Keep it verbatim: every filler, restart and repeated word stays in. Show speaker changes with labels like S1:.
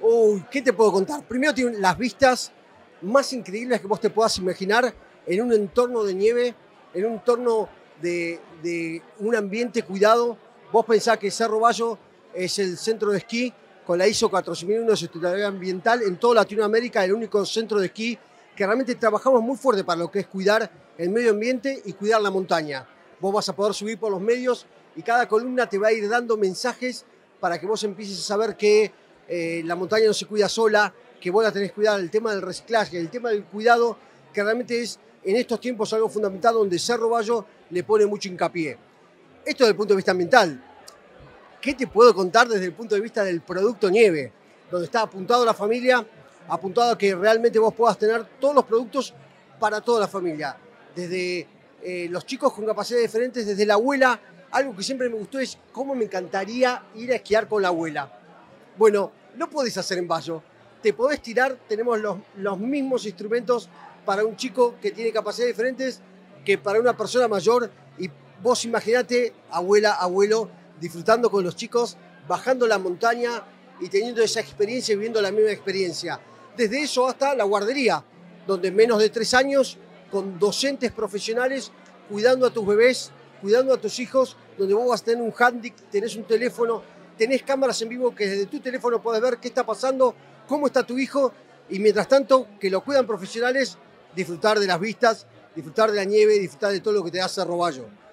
S1: Uy, ¿qué te puedo contar? Primero tiene las vistas más increíbles que vos te puedas imaginar en un entorno de nieve, en un entorno de, de un ambiente cuidado. Vos pensás que Cerro Bayo es el centro de esquí con la ISO cuatro mil uno de sustentabilidad ambiental en toda Latinoamérica, el único centro de esquí que realmente trabajamos muy fuerte para lo que es cuidar el medio ambiente y cuidar la montaña. Vos vas a poder subir por los medios y cada columna te va a ir dando mensajes para que vos empieces a saber que eh, la montaña no se cuida sola, que vos la tenés que cuidar, el tema del reciclaje, el tema del cuidado, que realmente es en estos tiempos algo fundamental donde Cerro Bayo le pone mucho hincapié. Esto desde el punto de vista ambiental. ¿Qué te puedo contar desde el punto de vista del producto nieve? Donde está apuntado a la familia, apuntado a que realmente vos puedas tener todos los productos para toda la familia. Desde eh, los chicos con capacidades diferentes, desde la abuela. Algo que siempre me gustó es cómo me encantaría ir a esquiar con la abuela. Bueno, lo podés hacer en Bayo. Te podés tirar, tenemos los, los mismos instrumentos para un chico que tiene capacidades diferentes que para una persona mayor. Y vos imaginate, abuela, abuelo, disfrutando con los chicos, bajando la montaña y teniendo esa experiencia y viviendo la misma experiencia. Desde eso hasta la guardería, donde en menos de tres años, con docentes profesionales, cuidando a tus bebés, cuidando a tus hijos, donde vos vas a tener un handy, tenés un teléfono, tenés cámaras en vivo que desde tu teléfono podés ver qué está pasando, cómo está tu hijo, y mientras tanto, que lo cuidan profesionales, disfrutar de las vistas, disfrutar de la nieve, disfrutar de todo lo que te da Cerro Bayo.